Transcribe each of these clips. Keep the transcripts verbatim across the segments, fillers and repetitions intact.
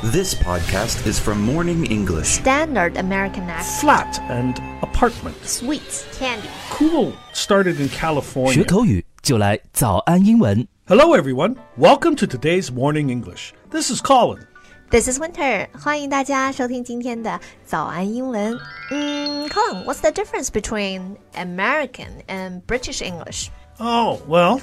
This podcast is from Morning English. Standard American accent. Flat and apartment. Sweets, candy. Cool started in California. 学口语就来早安英文。 Hello everyone. Welcome to today's Morning English. This is Colin. This is Winter. 欢迎大家收听今天的早安英文。嗯 Colin, what's the difference between American and British English? Oh, well,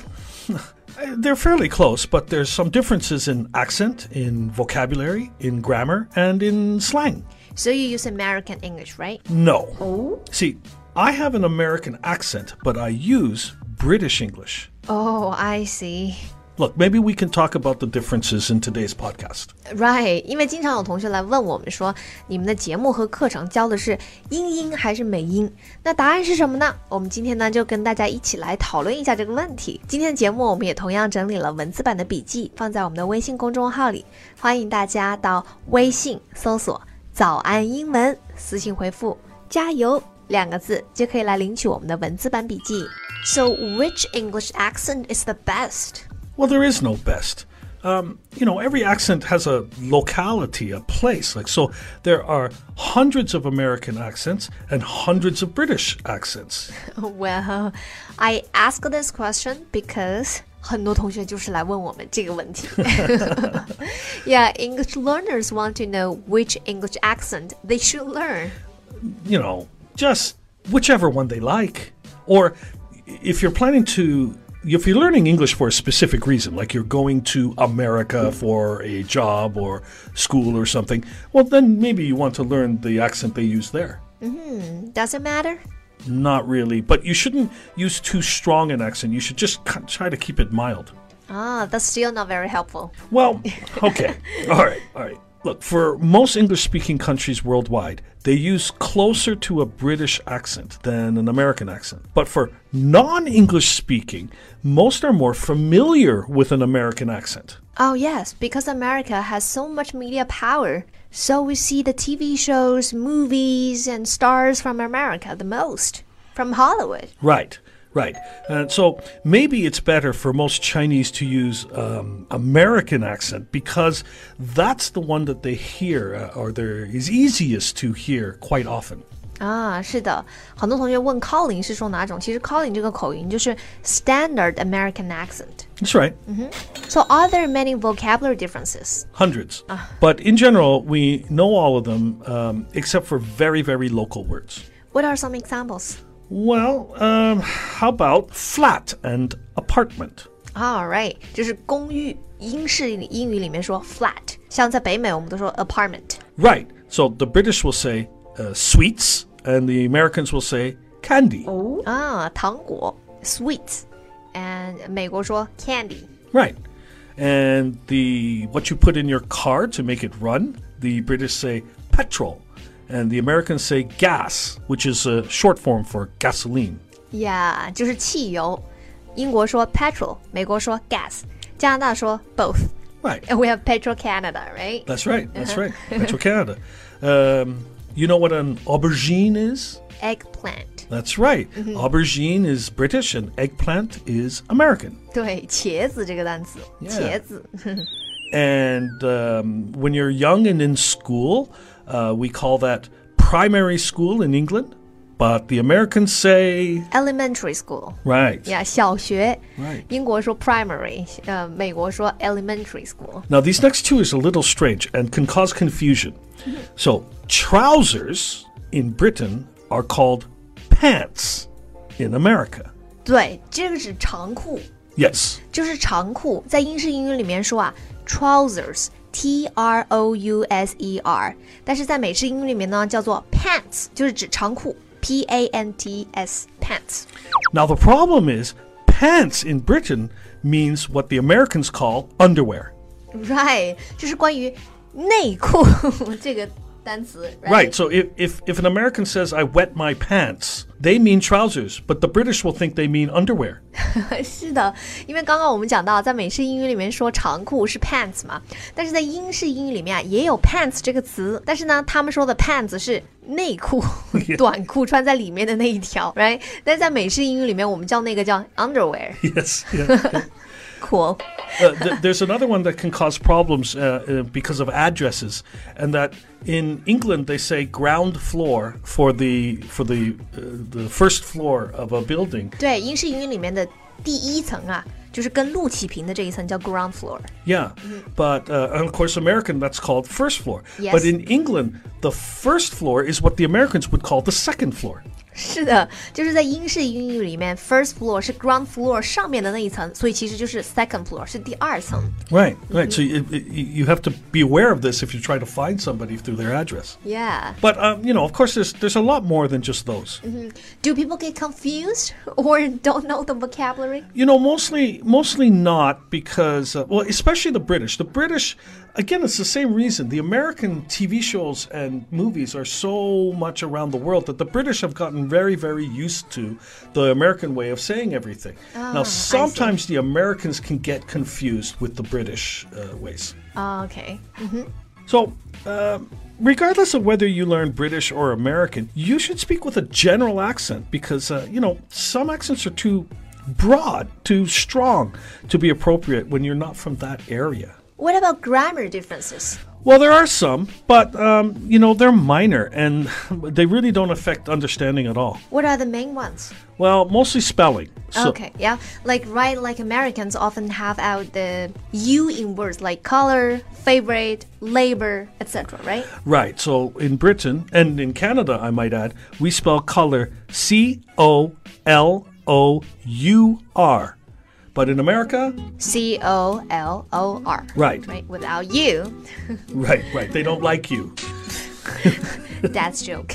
they're fairly close, but there's some differences in accent, in vocabulary, in grammar, and in slang. So you use American English, right? No. Oh? See, I have an American accent, but I use British English. Oh, I see. Look, maybe we can talk about the differences in today's podcast. Right, 因为经常有同学来问我们说，你们的节目和课程教的是英音还是美音？那答案是什么呢？我们今天呢就跟大家一起来讨论一下这个问题。今天的节目我们也同样整理了文字版的笔记，放在我们的微信公众号里，欢迎大家到微信搜索“早安英文”，私信回复“加油”两个字，就可以来领取我们的文字版笔记。So, which English accent is the best? Well, there is no best. Um, you know, every accent has a locality, a place. Like, so there are hundreds of American accents and hundreds of British accents. Well, I ask this question because 很多同学就是来问我们这个问题。Yeah, English learners want to know which English accent they should learn. You know, just whichever one they like. Or if you're planning to... If you're learning English for a specific reason, like you're going to America for a job or school or something, well, then maybe you want to learn the accent they use there. Mm-hmm. Does it matter? Not really, but you shouldn't use too strong an accent. You should just try to keep it mild. Ah, that's still not very helpful. Well, okay. all right, all right. Look, for most English-speaking countries worldwide, they use closer to a British accent than an American accent. But for non-English speaking, most are more familiar with an American accent. Oh, yes, because America has so much media power. So we see the T V shows, movies, and stars from America the most. From Hollywood. Right. Right. And so maybe it's better for most Chinese to use um, American accent because that's the one that they hear uh, or there is easiest to hear quite often. 啊，是的，很多同学问 Colin 是说哪种？其实 Colin 这个口音就是 Standard American accent. That's right. Mm-hmm. So are there many vocabulary differences? Hundreds. But in general, we know all of them um, except for very, very local words. What are some examples? Well, um, how about flat and apartment? All right, 就是公寓，英式英语里面说 flat， 像在北美我们都说 apartment. Right. So the British will say uh, sweets and the Americans will say candy. 啊，糖果 sweets, and 美国说 candy. Right. And the what you put in your car to make it run, the British say petrol. And the Americans say gas, which is a short form for gasoline. Yeah, 就是汽油。英国说 petrol, 美国说 gas, 加拿大说 both. Right. And we have Petro Canada, right? That's right. That's right. Petro Canada. Um, you know what an aubergine is? Eggplant. That's right. Mm-hmm. Aubergine is British and eggplant is American. 对，茄子这个单词， Yeah. 茄子。 And um, when you're young and in school, uh, we call that primary school in England. But the Americans say... Elementary school. Right. Yeah, 小学。 Right. 英国说 primary, 呃，美国说 elementary school. Now, these next two is a little strange and can cause confusion. So, trousers in Britain are called pants in America. 对，这个是长裤。 Yes. 就是长裤，在英式英语里面说啊 trousers, T R O U S E R， 但是在美式英语里面呢叫做 pants， 就是指长裤 P A N T S, pants. Now, the problem is pants in Britain means what the Americans call underwear. Right, 就是关于内裤这个单词 Right, so if, if, if an American says, I wet my pants, they mean trousers, but the British will think they mean underwear. 是的，因为刚刚我们讲到在美式英语里面说长裤是 pants 嘛，但是在英式英语里面啊也有 pants 这个词，但是呢他们说的 pants 是内裤短裤穿在里面的那一条 right， 但是在美式英语里面我们叫那个叫 underwear. Yes, yeah. Cool. Uh, th- there's another one that can cause problems uh, uh, because of addresses, and that in England they say ground floor for the for the uh, the first floor of a building. 对，英式英语里面的第一层啊，就是跟路齐平的这一层叫 ground floor. Yeah, but uh, and of course American that's called first floor. Yes. But in England, the first floor is what the Americans would call the second floor. 是的，就是在英式英语里面 ，first floor 是 ground floor 上面的那一层，所以其实就是 second floor 是第二层。 Right, right. So you, you have to be aware of this if you try to find somebody through their address. Yeah. But um, you know, of course, there's there's a lot more than just those. Do people get confused or don't know the vocabulary? You know, mostly mostly not because uh, well, especially the British. The British, again, it's the same reason. The American T V shows and movies are so much around the world that the British have gotten very, very used to the American way of saying everything. Ah, now, I sometimes the Americans can get confused with the British uh, ways. Oh, okay. So, uh, regardless of whether you learn British or American, you should speak with a general accent because, uh, you know, some accents are too broad, too strong to be appropriate when you're not from that area. What about grammar differences? Well, there are some, but, um, you know, they're minor and they really don't affect understanding at all. What are the main ones? Well, mostly spelling. So, Okay, yeah. Like, right, like Americans often have out the U in words like color, favorite, labor, et cetera, right? Right. So in Britain and in Canada, I might add, we spell color C O L O U R. But in America, C O L O R. Right. Right, without you. right, right. They don't like you. That's joke.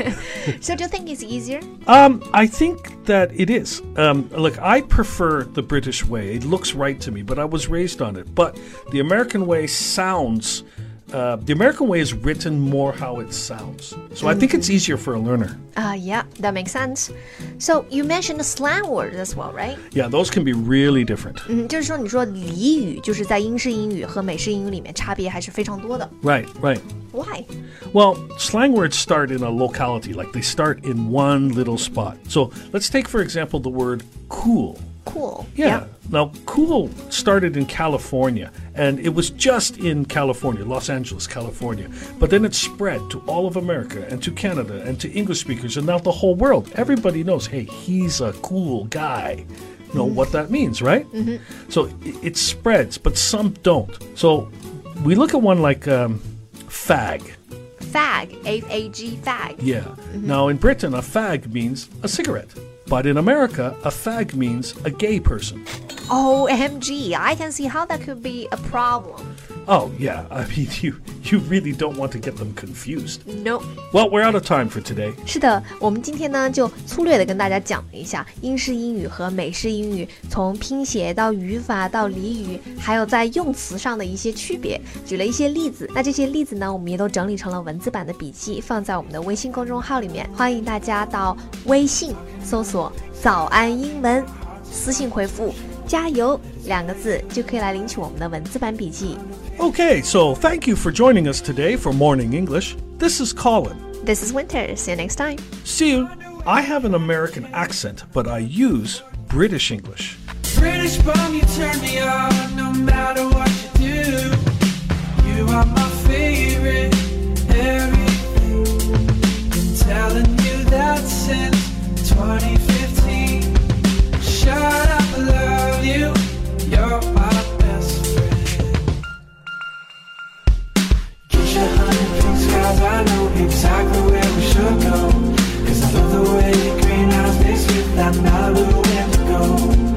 So do you think it's easier? Um, I think that it is. Um, look, I prefer the British way. It looks right to me, but I was raised on it. But the American way sounds... Uh, the American way is written more how it sounds. So I think it's easier for a learner. Uh, yeah, that makes sense. So you mentioned the slang words as well, right? Yeah, those can be really different. 嗯，就是说，你说俚语就是在英式英语和美式英语里面差别还是非常多的。 Right, right. Why? Well, slang words start in a locality, like they start in one little spot. So let's take, for example, the word cool. Cool. Yeah. Now, cool started in California, and it was just in California, Los Angeles, California. But then it spread to all of America and to Canada and to English speakers and now the whole world. Everybody knows, hey, he's a cool guy. You know what that means, right? Mm-hmm. So it, it spreads, but some don't. So we look at one like um, fag. Fag, F A G, fag. Yeah. Mm-hmm. Now, in Britain, a fag means a cigarette. But in America, a fag means a gay person. O M G, I can see how that could be a problem. Oh, yeah. I mean, you, you really don't want to get them confused. No. Well, we're out of time for today. 是的，我们今天呢就粗略的跟大家讲了一下英式英语和美式英语从拼写到语法到俚语，还有在用词上的一些区别，举了一些例子。那这些例子呢，我们也都整理成了文字版的笔记，放在我们的微信公众号里面。欢迎大家到微信搜索“早安英文”，私信回复“加油”两个字，就可以来领取我们的文字版笔记。 Okay, so thank you for joining us today for Morning English. This is Colin. This is Winter. See you next time. See you. I have an American accent, but I use British English. British bum, you turn me on no matter what you do. You are my favorite, everything. Been telling you that since twenty fifteen. Shut up, I love you. You're my best friend. Get your honey pink skies, I know exactly where we should go. Cause I love the way your green eyes mix with that Malibu indigo.